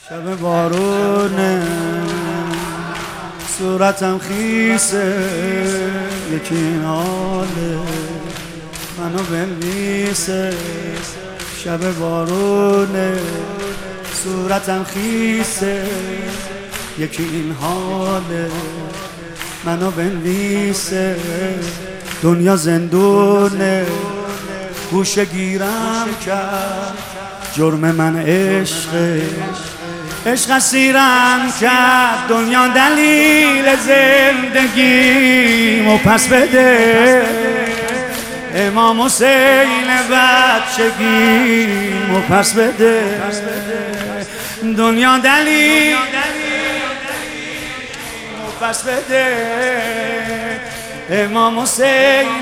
شب بارونه صورتم خیسه، یکی حاله منو بنویسه. شب بارونه صورتم خیسه، یکی این حاله منو بنویسه. دنیا زندونه گوشه گیرم کرد، جرم من عشقه، عشق اسیرم کرد. دنیا دلیل زندگیمو پس بده، امام حسین بچگیمو پس بده. دنیا دلیل پس بده، امام حسین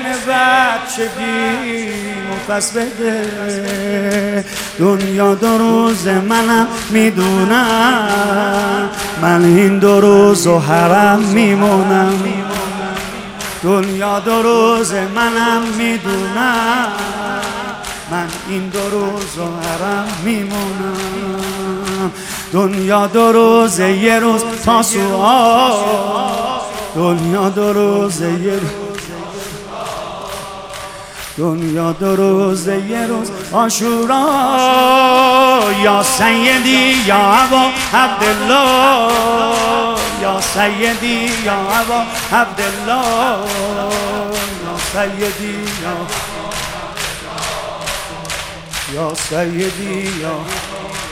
بچگیمو پس بده. دنیا دو روز منم میدونم، من این دو روز و حرم میمونم. دنیا دو روز منم میدونم، من این دو روز و حرم میمونم. دنیا دو روز یه روز تاسوعا، دنیا دو روز یه روز، دنیا دو روز یه روز عاشورا. یا سیدی یا ابا عبدالله، یا سیدی یا ابا عبدالله، یا سیدی یا سیدی یا